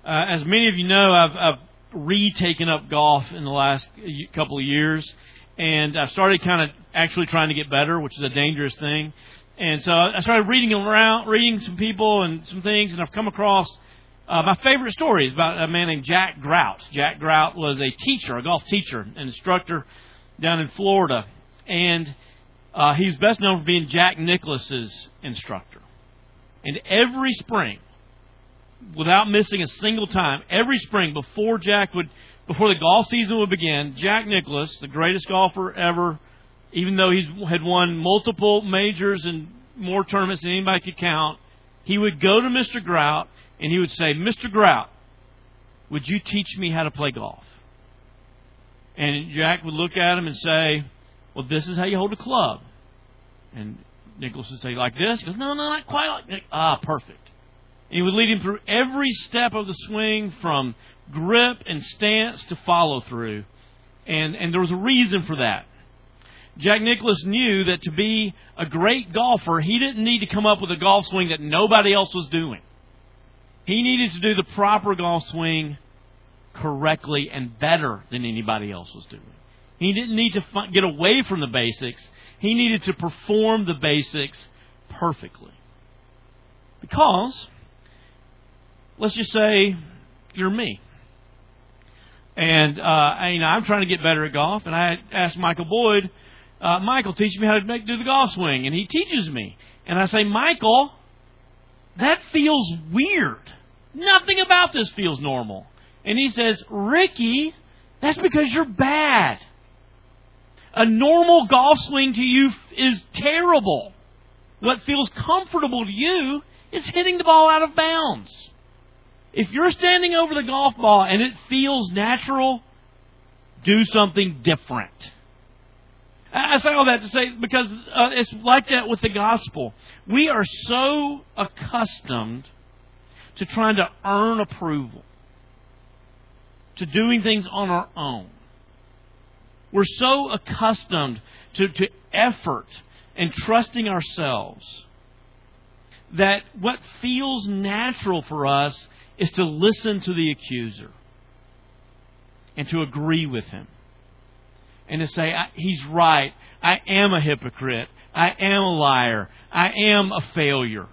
As many of you know, I've retaken up golf in the last couple of years, and I've started kind of actually trying to get better, which is a dangerous thing. And so I started reading some people and some things, and I've come across my favorite story is about a man named Jack Grout. Jack Grout was a teacher, a golf teacher, an instructor down in Florida, and he's best known for being Jack Nicklaus's instructor. And every spring, without missing a single time, every spring before the golf season would begin, Jack Nicklaus, the greatest golfer ever, even though he had won multiple majors and more tournaments than anybody could count, he would go to Mr. Grout and he would say, "Mr. Grout, would you teach me how to play golf?" And Jack would look at him and say, "Well, this is how you hold a club." And Nicklaus would say, "Like this?" He goes, "No, not quite like that." "Ah, perfect." And he would lead him through every step of the swing, from grip and stance to follow through. And there was a reason for that. Jack Nicklaus knew that to be a great golfer, he didn't need to come up with a golf swing that nobody else was doing. He needed to do the proper golf swing correctly and better than anybody else was doing. He didn't need to get away from the basics. He needed to perform the basics perfectly. Because, let's just say you're me. And I'm trying to get better at golf, and I asked Michael Boyd, "Michael, teach me how to do the golf swing." And he teaches me. And I say, "Michael, that feels weird. Nothing about this feels normal." And he says, "Ricky, that's because you're bad. A normal golf swing to you is terrible. What feels comfortable to you is hitting the ball out of bounds. If you're standing over the golf ball and it feels natural, do something different." I say all that to say because it's like that with the gospel. We are so accustomed to trying to earn approval, to doing things on our own. We're so accustomed to effort and trusting ourselves that what feels natural for us is to listen to the accuser and to agree with him and to say, "He's right. I am a hypocrite. I am a liar. I am a failure."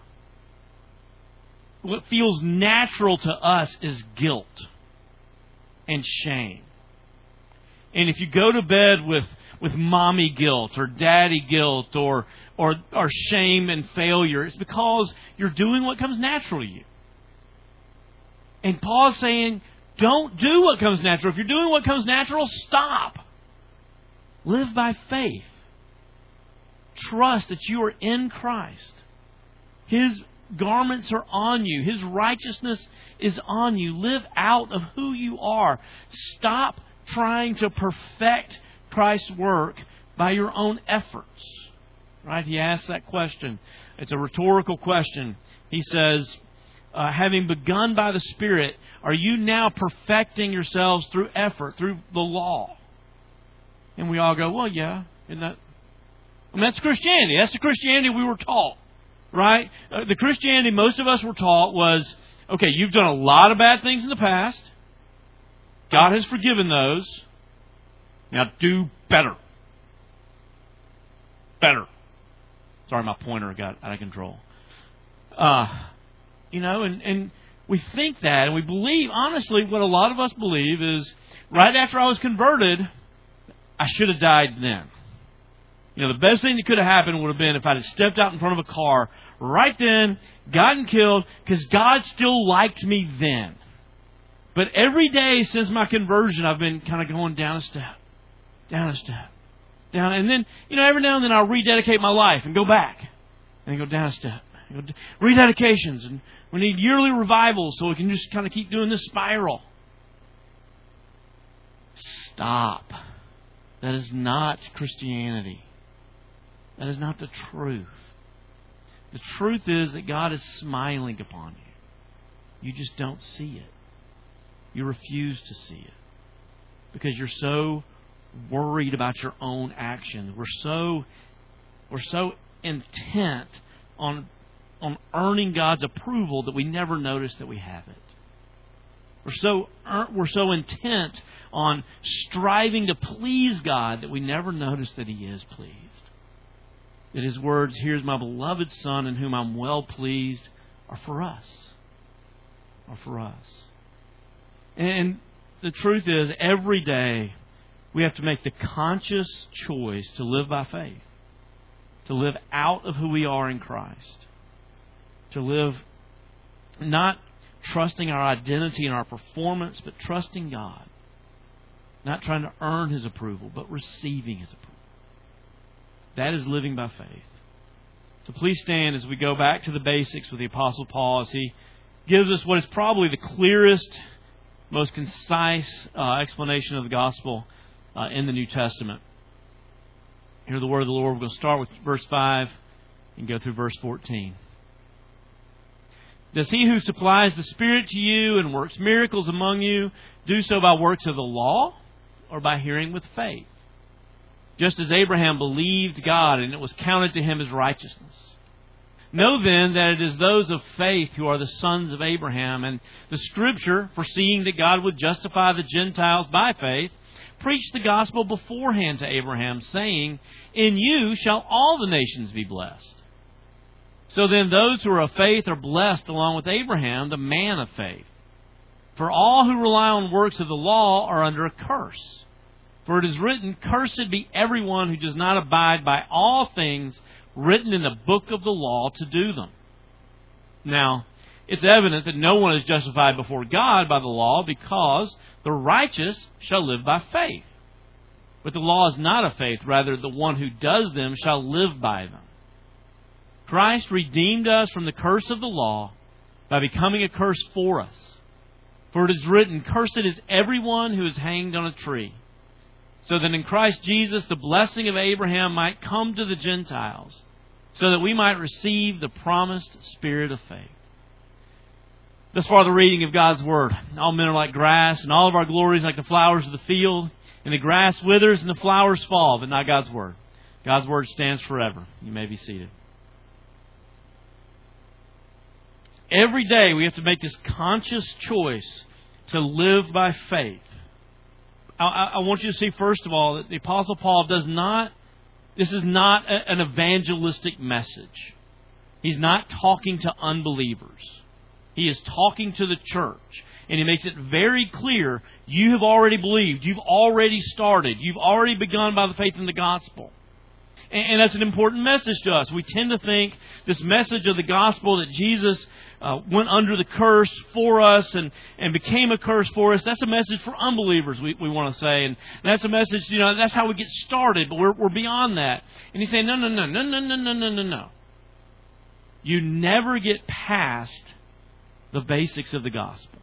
What feels natural to us is guilt and shame. And if you go to bed with mommy guilt or daddy guilt or shame and failure, it's because you're doing what comes natural to you. And Paul's saying, don't do what comes natural. If you're doing what comes natural, stop. Live by faith. Trust that you are in Christ. His garments are on you. His righteousness is on you. Live out of who you are. Stop trying to perfect Christ's work by your own efforts. Right? He asks that question. It's a rhetorical question. He says, having begun by the Spirit, are you now perfecting yourselves through effort, through the law? And we all go, well, yeah. Isn't that? I mean, that's Christianity. That's the Christianity we were taught. Right? The Christianity most of us were taught was, okay, you've done a lot of bad things in the past. God has forgiven those. Now do better. Better. Sorry, my pointer got out of control. And we think that, and we believe, honestly, what a lot of us believe is, right after I was converted, I should have died then. The best thing that could have happened would have been if I'd have stepped out in front of a car right then, gotten killed, because God still liked me then. But every day since my conversion, I've been kind of going down a step, down. And then, every now and then I'll rededicate my life and go back. And go down a step. Rededications. And we need yearly revivals so we can just kind of keep doing this spiral. Stop. That is not Christianity. That is not the truth. The truth is that God is smiling upon you. You just don't see it. You refuse to see it. Because you're so worried about your own actions. We're so intent on earning God's approval that we never notice that we have it. We're so intent on striving to please God that we never notice that He is pleased. That His words, "Here's my beloved Son in whom I'm well pleased," are for us. Are for us. And the truth is, every day we have to make the conscious choice to live by faith. To live out of who we are in Christ. To live not trusting our identity and our performance, but trusting God. Not trying to earn His approval, but receiving His approval. That is living by faith. So please stand as we go back to the basics with the Apostle Paul as he gives us what is probably the clearest, most concise explanation of the gospel in the New Testament. Hear the word of the Lord. We're going to start with verse 5 and go through verse 14. Does He who supplies the Spirit to you and works miracles among you do so by works of the law or by hearing with faith? Just as Abraham believed God and it was counted to him as righteousness. Know then that it is those of faith who are the sons of Abraham. And the Scripture, foreseeing that God would justify the Gentiles by faith, preached the gospel beforehand to Abraham, saying, "In you shall all the nations be blessed." So then those who are of faith are blessed along with Abraham, the man of faith. For all who rely on works of the law are under a curse. For it is written, "Cursed be everyone who does not abide by all things written in the book of the law to do them." Now, it's evident that no one is justified before God by the law, because the righteous shall live by faith. But the law is not of faith, rather the one who does them shall live by them. Christ redeemed us from the curse of the law by becoming a curse for us. For it is written, "Cursed is everyone who is hanged on a tree," so that in Christ Jesus the blessing of Abraham might come to the Gentiles, so that we might receive the promised Spirit of faith. Thus far the reading of God's Word. All men are like grass, and all of our glories like the flowers of the field. And the grass withers and the flowers fall, but not God's Word. God's Word stands forever. You may be seated. Every day we have to make this conscious choice to live by faith. I want you to see, first of all, that the Apostle Paul this is not an evangelistic message. He's not talking to unbelievers. He is talking to the church. And he makes it very clear, you have already believed. You've already started. You've already begun by the faith in the gospel. And that's an important message to us. We tend to think this message of the gospel that Jesus went under the curse for us and became a curse for us, that's a message for unbelievers, we want to say. And that's a message, that's how we get started, but we're beyond that. And he's saying, no. You never get past the basics of the gospel.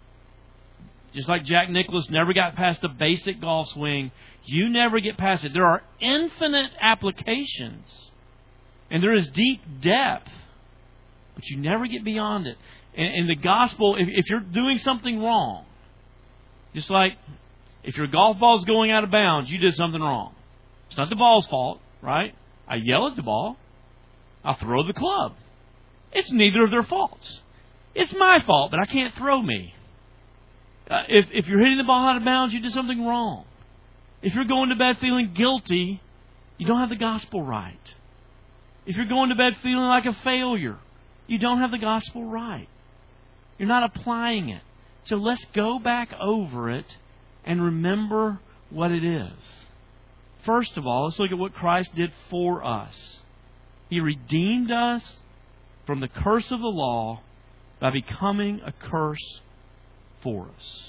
Just like Jack Nicklaus never got past the basic golf swing, you never get past it. There are infinite applications, and there is deep depth, but you never get beyond it. And the gospel, if you're doing something wrong, just like if your golf ball is going out of bounds, you did something wrong. It's not the ball's fault, right? I yell at the ball. I throw the club. It's neither of their faults. It's my fault, but I can't throw me. If you're hitting the ball out of bounds, you did something wrong. If you're going to bed feeling guilty, you don't have the gospel right. If you're going to bed feeling like a failure, you don't have the gospel right. You're not applying it. So let's go back over it and remember what it is. First of all, let's look at what Christ did for us. He redeemed us from the curse of the law by becoming a curse for us.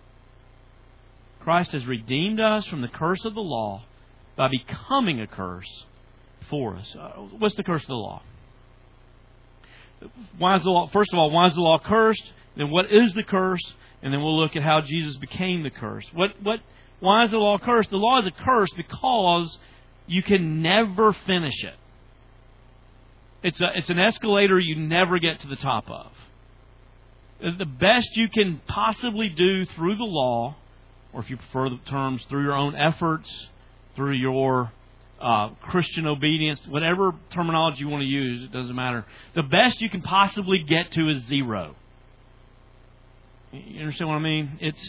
Christ has redeemed us from the curse of the law by becoming a curse for us. What's the curse of the law? Why is the law? First of all, why is the law cursed? Then what is the curse? And then we'll look at how Jesus became the curse. Why is the law cursed? The law is a curse because you can never finish it. It's an escalator you never get to the top of. The best you can possibly do through the law, or if you prefer the terms, through your own efforts, through your Christian obedience, whatever terminology you want to use, it doesn't matter. The best you can possibly get to is 0. You understand what I mean? It's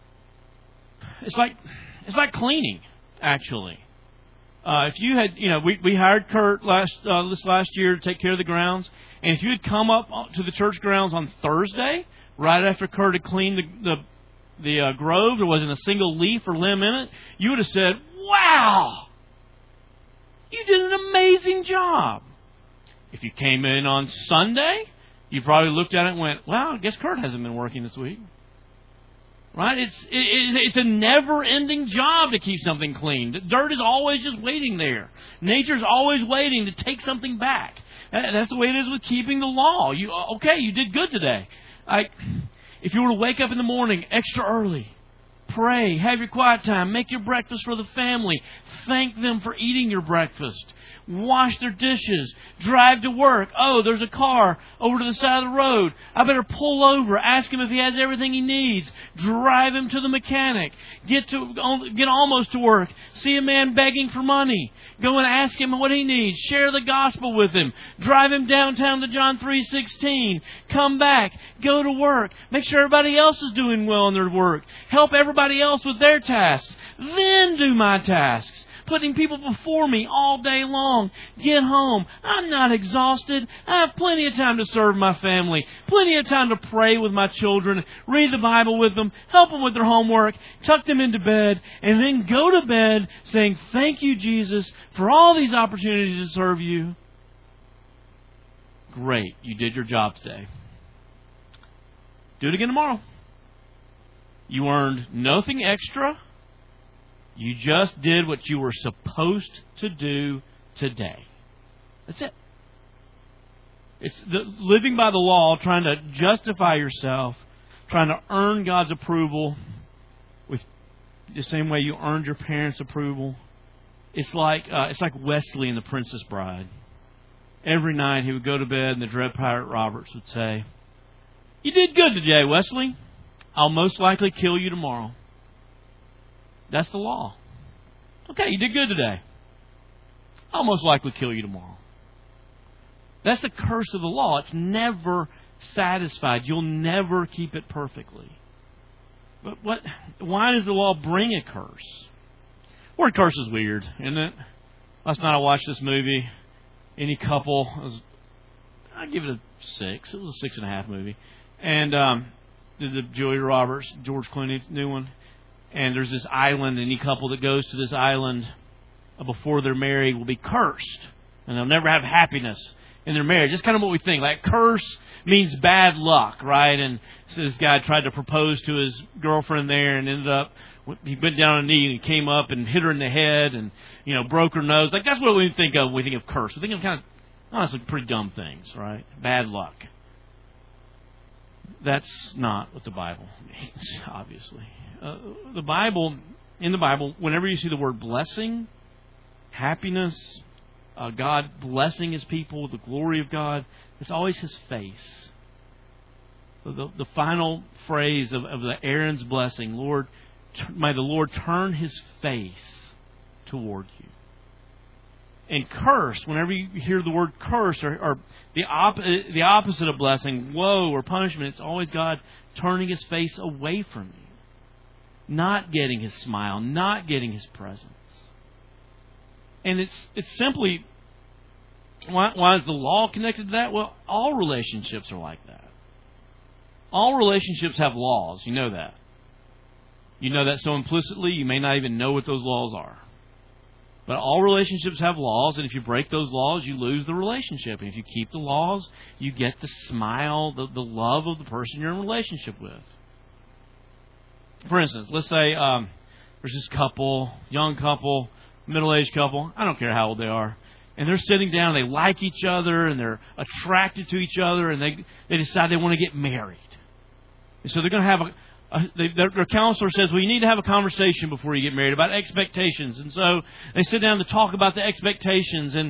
like cleaning, actually. If you had, we hired Kurt this last year to take care of the grounds, and if you had come up to the church grounds on Thursday, right after Kurt had cleaned the grove, there wasn't a single leaf or limb in it, you would have said, "Wow, you did an amazing job." If you came in on Sunday, you probably looked at it and went, "Wow, I guess Kurt hasn't been working this week." Right? It's a never-ending job to keep something clean. The dirt is always just waiting there. Nature's always waiting to take something back. That's the way it is with keeping the law. You did good today. If you were to wake up in the morning extra early, pray, have your quiet time, make your breakfast for the family, thank them for eating your breakfast, wash their dishes, drive to work. Oh, there's a car over to the side of the road. I better pull over, ask him if he has everything he needs, drive him to the mechanic, get almost to work, see a man begging for money, go and ask him what he needs, share the gospel with him, drive him downtown to John 3:16, come back, go to work, make sure everybody else is doing well in their work, help everybody else with their tasks, then do my tasks. Putting people before me all day long. Get home. I'm not exhausted. I have plenty of time to serve my family. Plenty of time to pray with my children. Read the Bible with them. Help them with their homework. Tuck them into bed. And then go to bed saying, "Thank you, Jesus, for all these opportunities to serve you." Great. You did your job today. Do it again tomorrow. You earned nothing extra. You just did what you were supposed to do today. That's it. It's living by the law, trying to justify yourself, trying to earn God's approval with the same way you earned your parents' approval. It's like Wesley in The Princess Bride. Every night he would go to bed and the Dread Pirate Roberts would say, "You did good today, Wesley. I'll most likely kill you tomorrow." That's the law. Okay, you did good today. I'll most likely kill you tomorrow. That's the curse of the law. It's never satisfied. You'll never keep it perfectly. But why does the law bring a curse? The word curse is weird, isn't it? Last night I watched this movie. Any couple, I'd give it a 6. It was a 6.5 movie. And the Julia Roberts, George Clooney's new one. And there's this island, any couple that goes to this island before they're married will be cursed. And they'll never have happiness in their marriage. That's kind of what we think. Like, curse means bad luck, right? And so this guy tried to propose to his girlfriend there and ended up, he went down on a knee and came up and hit her in the head and, broke her nose. Like, that's what we think of when we think of curse. We think of kind of, honestly, pretty dumb things, right? Bad luck. That's not what the Bible means, obviously. In the Bible, whenever you see the word blessing, happiness, God blessing His people, the glory of God, it's always His face. The final phrase of the Aaron's blessing, Lord, may the Lord turn His face toward you. And curse, whenever you hear the word curse or the opposite of blessing, woe or punishment, it's always God turning His face away from you. Not getting His smile, not getting His presence. And it's simply, why is the law connected to that? Well, all relationships are like that. All relationships have laws. You know that. You know that so implicitly, you may not even know what those laws are. But all relationships have laws, and if you break those laws, you lose the relationship. And if you keep the laws, you get the smile, the love of the person you're in a relationship with. For instance, let's say there's this couple, young couple, middle-aged couple, I don't care how old they are, and they're sitting down, they like each other, and they're attracted to each other, and they decide they want to get married. And so they're going to have their counselor says, well, you need to have a conversation before you get married about expectations. And so they sit down to talk about the expectations. And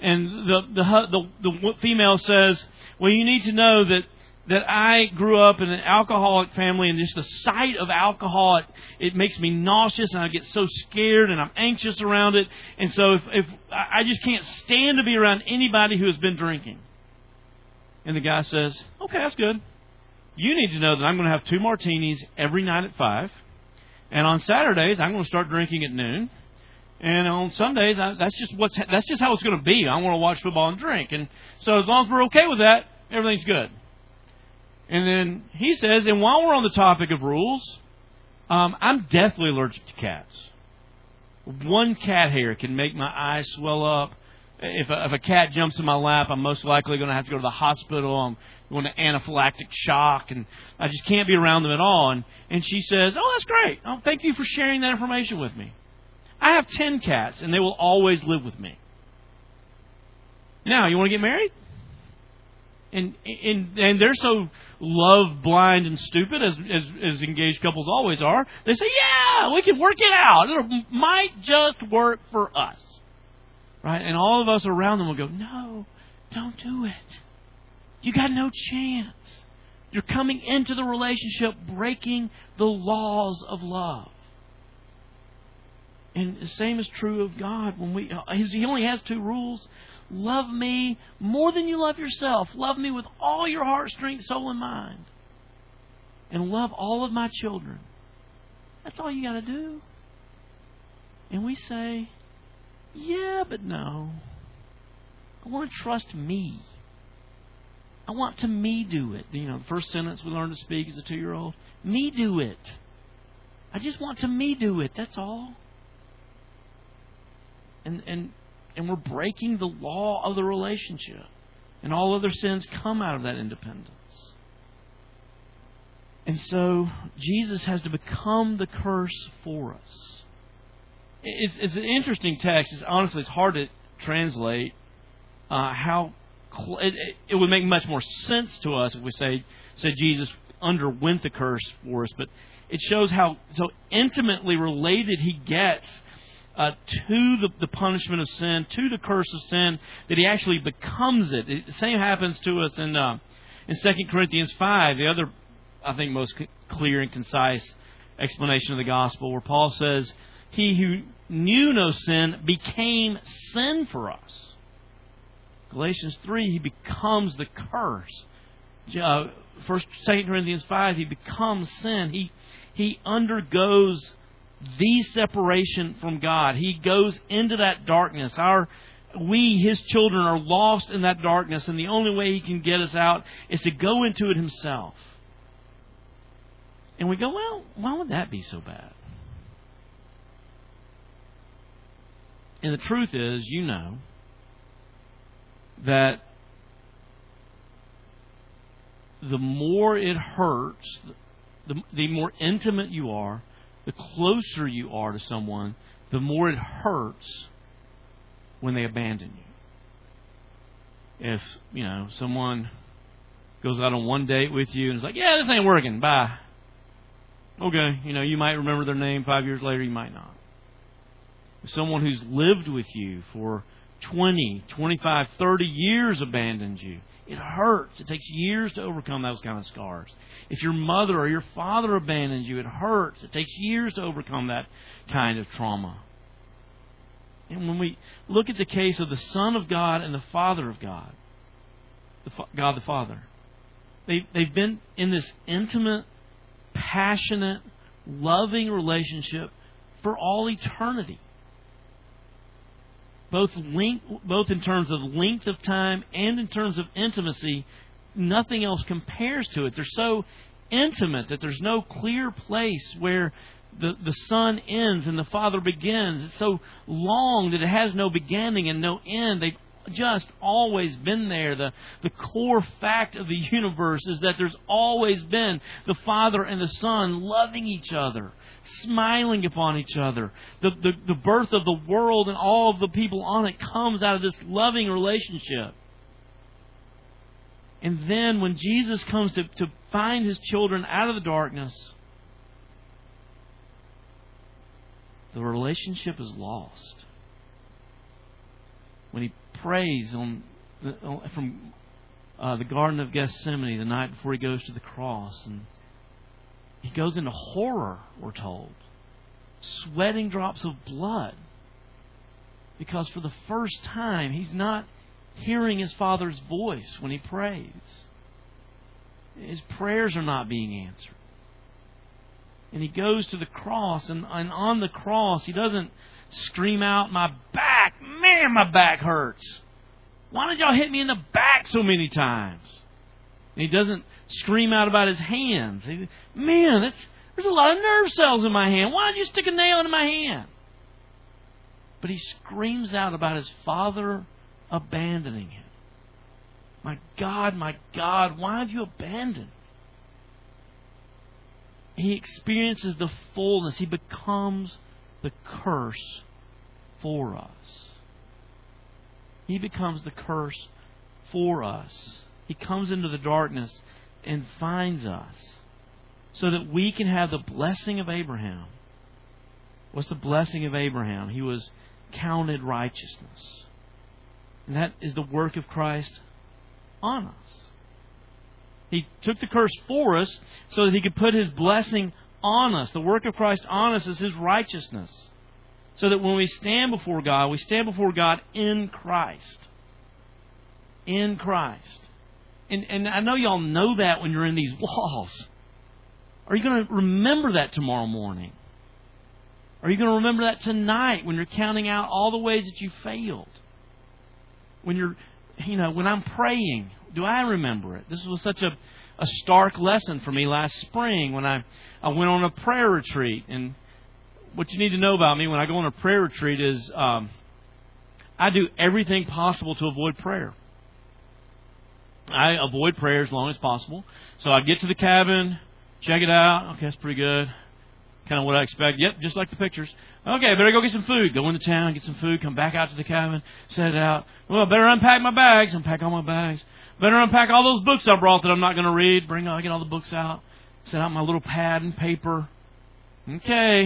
the female says, well, you need to know that I grew up in an alcoholic family, and just the sight of alcohol, it makes me nauseous, and I get so scared, and I'm anxious around it. And so if I just can't stand to be around anybody who has been drinking. And the guy says, okay, that's good. you need to know that I'm going to have 2 martinis every night at 5. And on Saturdays, I'm going to start drinking at noon. And on Sundays, that's just how it's going to be. I want to watch football and drink. And so as long as we're okay with that, everything's good. And then he says, and while we're on the topic of rules, I'm deathly allergic to cats. One cat hair can make my eyes swell up. If a cat jumps in my lap, I'm most likely going to have to go to the hospital. I'm going to anaphylactic shock, and I just can't be around them at all. And she says, oh, that's great. Oh, thank you for sharing that information with me. I have 10 cats, and they will always live with me. Now, you want to get married? And they're so love blind and stupid, as engaged couples always are. They say, yeah, we can work it out. It might just work for us. Right? And all of us around them will go, no, don't do it. You got no chance. You're coming into the relationship breaking the laws of love. And the same is true of God. He only has 2 rules. Love me more than you love yourself. Love me with all your heart, strength, soul, and mind. And love all of my children. That's all you got to do. And we say, yeah, but no. I want to trust me. I want to me do it. You know, the first sentence we learn to speak as a 2-year-old. Me do it. I just want to me do it. That's all. And we're breaking the law of the relationship. And all other sins come out of that independence. And so Jesus has to become the curse for us. It's an interesting text. Honestly, it's hard to translate it would make much more sense to us if we said Jesus underwent the curse for us. But it shows how so intimately related He gets to the punishment of sin, to the curse of sin, that He actually becomes it. The same happens to us in 2 Corinthians 5, the other, I think, most clear and concise explanation of the gospel, where Paul says, He who knew no sin became sin for us. Galatians 3, He becomes the curse. 2 Corinthians 5, He becomes sin. He undergoes the separation from God. He goes into that darkness. We, His children, are lost in that darkness, and the only way He can get us out is to go into it Himself. And we go, well, why would that be so bad? And the truth is, you know, that the more it hurts, the more intimate you are, the closer you are to someone, the more it hurts when they abandon you. If, you know, someone goes out on one date with you and is like, yeah, this ain't working, bye. Okay, you know, you might remember their name 5 years later, you might not. If someone who's lived with you for 20, 25, 30 years abandons you, it hurts. It takes years to overcome those kind of scars. If your mother or your father abandons you, it hurts. It takes years to overcome that kind of trauma. And when we look at the case of the Son of God and the Father of God, God the Father, they've been in this intimate, passionate, loving relationship for all eternity. Both in terms of length of time and in terms of intimacy, nothing else compares to it. They're so intimate that there's no clear place where the Son ends and the Father begins. It's so long that it has no beginning and no end. They've just always been there. The core fact of the universe is that there's always been the Father and the Son loving each other, smiling upon each other. The birth of the world and all of the people on it comes out of this loving relationship. And then when Jesus comes to find His children out of the darkness, the relationship is lost. When He prays from the Garden of Gethsemane the night before He goes to the cross, and He goes into horror, we're told, sweating drops of blood, because for the first time He's not hearing His Father's voice when He prays. his prayers are not being answered. And he goes to the cross, and on the cross, he doesn't scream out, "My back, man, my back hurts. Why did y'all hit me in the back so many times?" And he doesn't scream out about his hands. "Man, there's a lot of nerve cells in my hand. Why did you stick a nail in my hand?" But he screams out about his Father abandoning him. My God, why have you abandoned me?" He experiences the fullness. He becomes the curse for us. He becomes the curse for us. He comes into the darkness and finds us so that we can have the blessing of Abraham. What's the blessing of Abraham? He was counted righteousness. And that is the work of Christ on us. He took the curse for us so that He could put His blessing on us. The work of Christ on us is His righteousness. So that when we stand before God, we stand before God in Christ. In Christ. And I know y'all know that when you're in these walls. Are you going to remember that tomorrow morning? Are you going to remember that tonight when you're counting out all the ways that you failed? When when I'm praying, do I remember it? This was such a stark lesson for me last spring when I went on a prayer retreat. And what you need to know about me when I go on a prayer retreat is I do everything possible to avoid prayer. I avoid prayer as long as possible. So I get to the cabin, check it out. Okay, that's pretty good. Kind of what I expect. Yep, just like the pictures. Okay, I better go get some food. Go into town, get some food, come back out to the cabin, set it out. Well, I better unpack my bags. Unpack all my bags. Better unpack all those books I brought that I'm not going to read. Get all the books out. Set out my little pad and paper. Okay.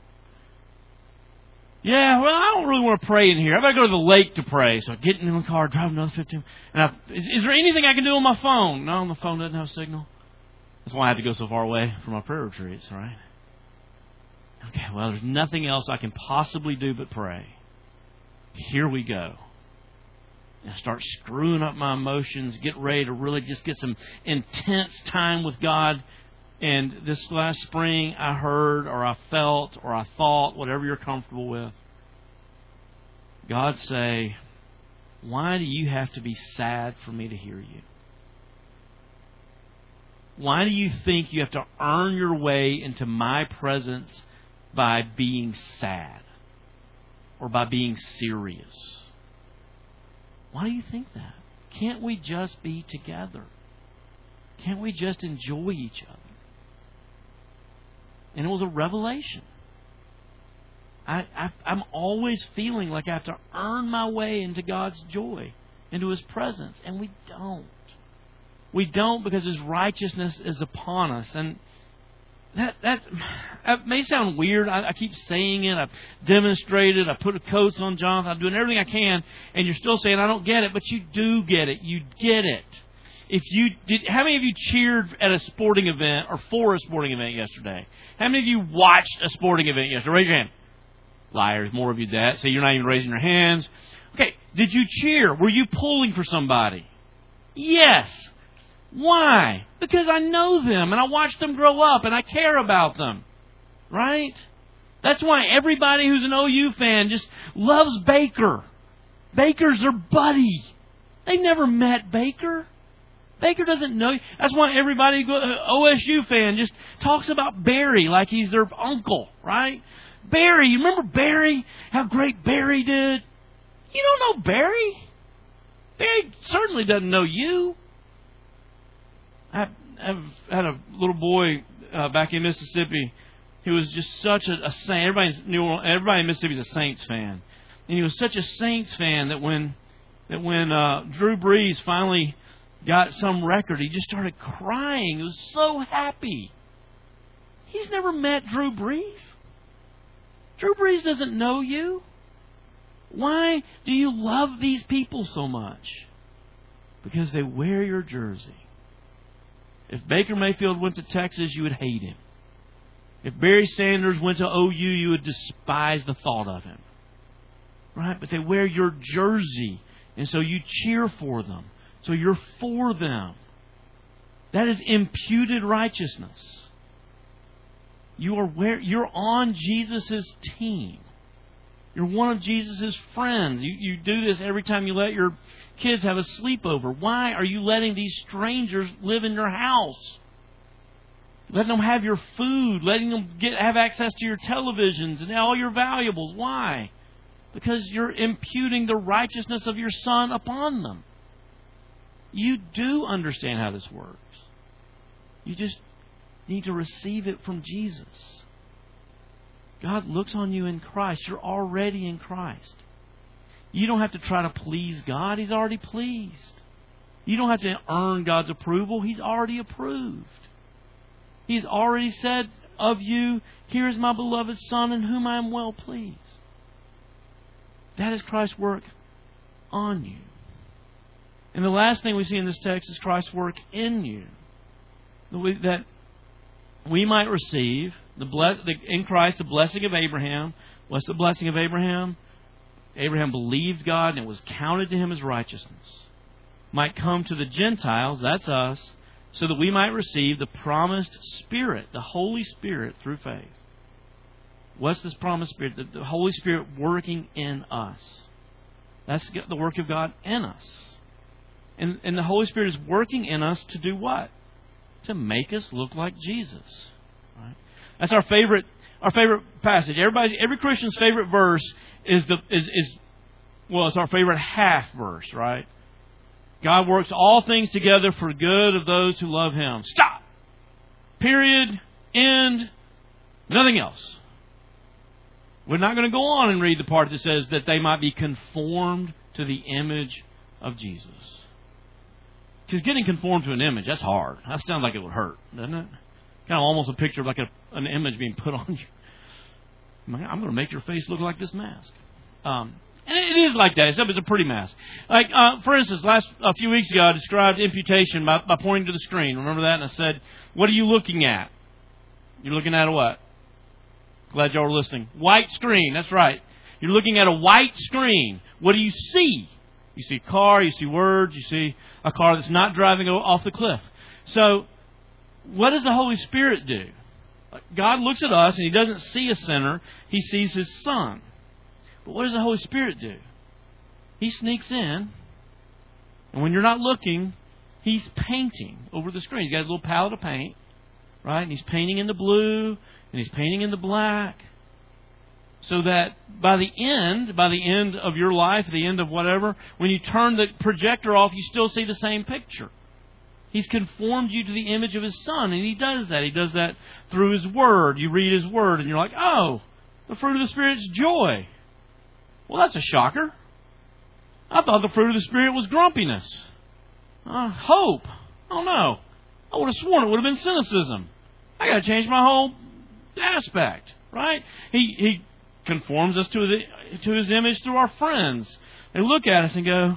Yeah, well, I don't really want to pray in here. I better go to the lake to pray. So I get in the car, drive another 15. And is there anything I can do on my phone? No, my phone doesn't have a signal. That's why I have to go so far away from my prayer retreats, right? Okay, well, there's nothing else I can possibly do but pray. Here we go. And start screwing up my emotions, get ready to really just get some intense time with God. And this last spring, I heard, or I felt, or I thought, whatever you're comfortable with, God say, "Why do you have to be sad for me to hear you? Why do you think you have to earn your way into my presence by being sad or by being serious? Why do you think that? Can't we just be together? Can't we just enjoy each other?" And it was a revelation. I'm always feeling like I have to earn my way into God's joy, into His presence. And we don't. We don't, because His righteousness is upon us. And that may sound weird. I keep saying it. I've demonstrated. I put coats on Jonathan. I'm doing everything I can. And you're still saying, "I don't get it." But you do get it. You get it. How many of you cheered at a sporting event or for a sporting event yesterday? How many of you watched a sporting event yesterday? Raise your hand. Liars, more of you did that. So you're not even raising your hands. Okay, did you cheer? Were you pulling for somebody? Yes. Why? Because I know them and I watch them grow up and I care about them. Right? That's why everybody who's an OU fan just loves Baker. Baker's their buddy. They've never met Baker. Baker doesn't know. That's why everybody, OSU fan, just talks about Barry like he's their uncle, right? Barry, you remember Barry? How great Barry did? You don't know Barry. Barry certainly doesn't know you. I've had a little boy back in Mississippi who was just such a saint. Everybody in Mississippi is a Saints fan, and he was such a Saints fan that when Drew Brees finally got some record, he just started crying. He was so happy. He's never met Drew Brees. Drew Brees doesn't know you. Why do you love these people so much? Because they wear your jersey. If Baker Mayfield went to Texas, you would hate him. If Barry Sanders went to OU, you would despise the thought of him. Right? But they wear your jersey, and so you cheer for them. So you're for them. That is imputed righteousness. You're on Jesus' team. You're one of Jesus' friends. You do this every time you let your kids have a sleepover. Why are you letting these strangers live in your house? Letting them have your food, letting them have access to your televisions and all your valuables. Why? Because you're imputing the righteousness of your Son upon them. You do understand how this works. You just need to receive it from Jesus. God looks on you in Christ. You're already in Christ. You don't have to try to please God. He's already pleased. You don't have to earn God's approval. He's already approved. He's already said of you, "Here is my beloved Son in whom I am well pleased." That is Christ's work on you. And the last thing we see in this text is Christ's work in you. That we might receive in Christ the blessing of Abraham. What's the blessing of Abraham? Abraham believed God and it was counted to him as righteousness. Might come to the Gentiles, that's us, so that we might receive the promised Spirit, the Holy Spirit, through faith. What's this promised Spirit? The Holy Spirit working in us. That's the work of God in us. And the Holy Spirit is working in us to do what? To make us look like Jesus. Right? That's our favorite passage. Every Christian's favorite verse is it's our favorite half verse, right? God works all things together for good of those who love Him. Stop. Period. End. Nothing else. We're not going to go on and read the part that says that they might be conformed to the image of Jesus. Because getting conformed to an image, that's hard. That sounds like it would hurt, doesn't it? Kind of almost a picture of like an image being put on you. I'm going to make your face look like this mask. And it is like that. It's a pretty mask. Like, for instance, a few weeks ago, I described imputation by pointing to the screen. Remember that? And I said, what are you looking at? You're looking at a what? Glad y'all were listening. White screen. That's right. You're looking at a white screen. What do you see? You see a car, you see words, you see a car that's not driving off the cliff. So, what does the Holy Spirit do? God looks at us and He doesn't see a sinner. He sees His Son. But what does the Holy Spirit do? He sneaks in, and when you're not looking, He's painting over the screen. He's got a little palette of paint, right? And He's painting in the blue, and He's painting in the black. So that by the end of your life, the end of whatever, when you turn the projector off, you still see the same picture. He's conformed you to the image of His Son, and He does that. He does that through His Word. You read His Word, and you're like, oh, the fruit of the Spirit's joy. Well, that's a shocker. I thought the fruit of the Spirit was grumpiness. Hope. Oh, no. I would have sworn it would have been cynicism. I got to change my whole aspect, right? He conforms us to His image through our friends. They look at us and go,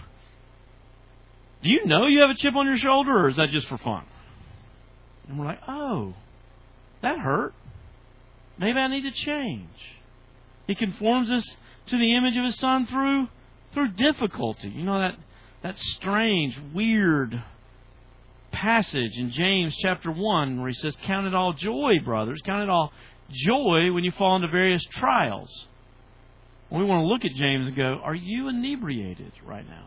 do you know you have a chip on your shoulder, or is that just for fun? And we're like, oh, that hurt. Maybe I need to change. He conforms us to the image of His Son through difficulty. You know that strange, weird passage in James chapter 1 where he says, count it all joy, brothers. Count it all joy when you fall into various trials. We want to look at James and go, are you inebriated right now?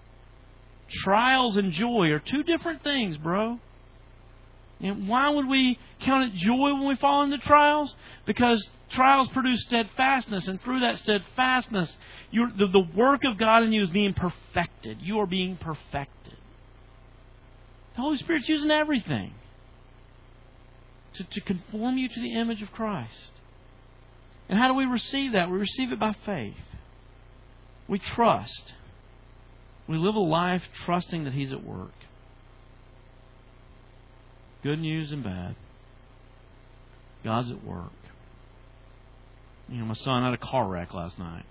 Trials and joy are two different things, bro. And why would we count it joy when we fall into trials? Because trials produce steadfastness, and through that steadfastness, the work of God in you is being perfected. You are being perfected. The Holy Spirit's using everything to conform you to the image of Christ. And how do we receive that? We receive it by faith. We trust. We live a life trusting that He's at work. Good news and bad. God's at work. You know, my son had a car wreck last night.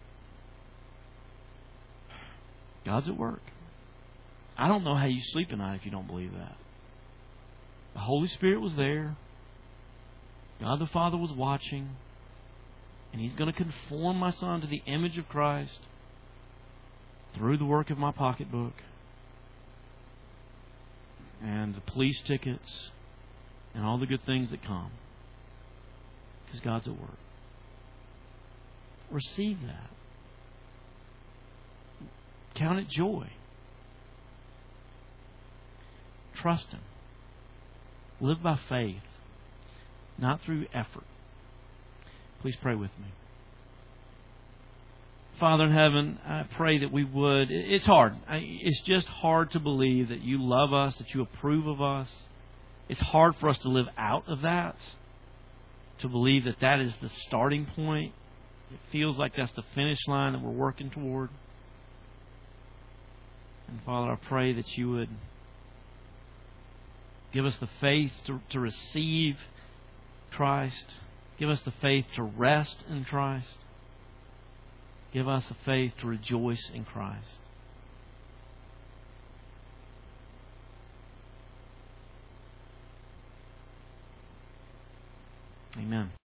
God's at work. I don't know how you sleep at night if you don't believe that. The Holy Spirit was there. God the Father was watching. And He's going to conform my son to the image of Christ through the work of my pocketbook. and the police tickets and all the good things that come. Because God's at work. Receive that. Count it joy. Trust Him. Live by faith, not through effort. Please pray with me. Father in heaven, I pray that we would. It's hard. It's just hard to believe that You love us, that You approve of us. It's hard for us to live out of that, to believe that that is the starting point. It feels like that's the finish line that we're working toward. And Father, I pray that You would give us the faith to receive Christ. Give us the faith to rest in Christ. Give us the faith to rejoice in Christ. Amen.